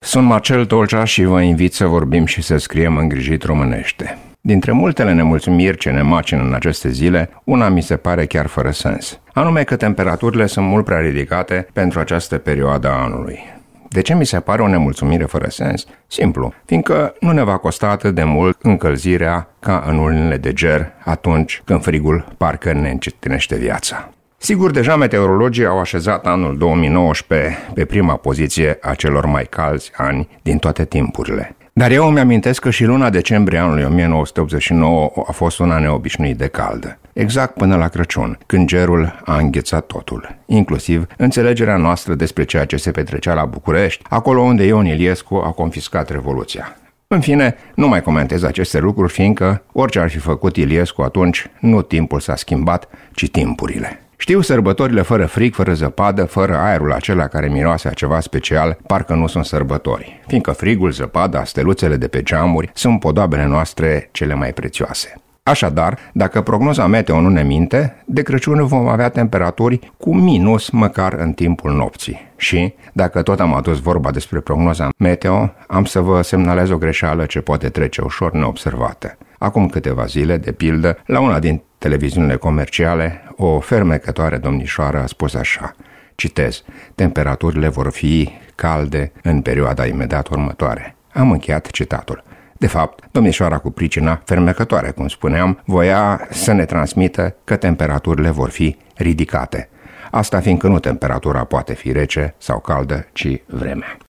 Sunt Marcel Tolcea și vă invit să vorbim și să scriem îngrijit românește. Dintre multele nemulțumiri ce ne macină în aceste zile, una mi se pare chiar fără sens. Anume că temperaturile sunt mult prea ridicate pentru această perioadă a anului. De ce mi se pare o nemulțumire fără sens? Simplu, fiindcă nu ne va costa atât de mult încălzirea ca în lunile de ger, atunci când frigul parcă ne încetinește viața. Sigur, deja meteorologii au așezat anul 2019 pe prima poziție a celor mai calzi ani din toate timpurile. Dar eu îmi amintesc că și luna decembrie anului 1989 a fost una neobișnuit de caldă. Exact până la Crăciun, când gerul a înghețat totul, inclusiv înțelegerea noastră despre ceea ce se petrecea la București, acolo unde Ion Iliescu a confiscat Revoluția. În fine, nu mai comentez aceste lucruri, fiindcă orice ar fi făcut Iliescu atunci, nu timpul s-a schimbat, ci timpurile. Știu, sărbătorile fără frig, fără zăpadă, fără aerul acela care miroase a ceva special, parcă nu sunt sărbători, fiindcă frigul, zăpada, steluțele de pe geamuri sunt podoabele noastre cele mai prețioase. Așadar, dacă prognoza meteo nu ne minte, de Crăciun vom avea temperaturi cu minus măcar în timpul nopții. Și, dacă tot am adus vorba despre prognoza meteo, am să vă semnalez o greșeală ce poate trece ușor neobservată. Acum câteva zile, de pildă, la una din televiziunile comerciale, o fermecătoare domnișoară a spus așa, citez, temperaturile vor fi calde în perioada imediat următoare. Am încheiat citatul. De fapt, domnișoara cu pricina fermecătoare, cum spuneam, voia să ne transmită că temperaturile vor fi ridicate. Asta fiindcă nu temperatura poate fi rece sau caldă, ci vremea.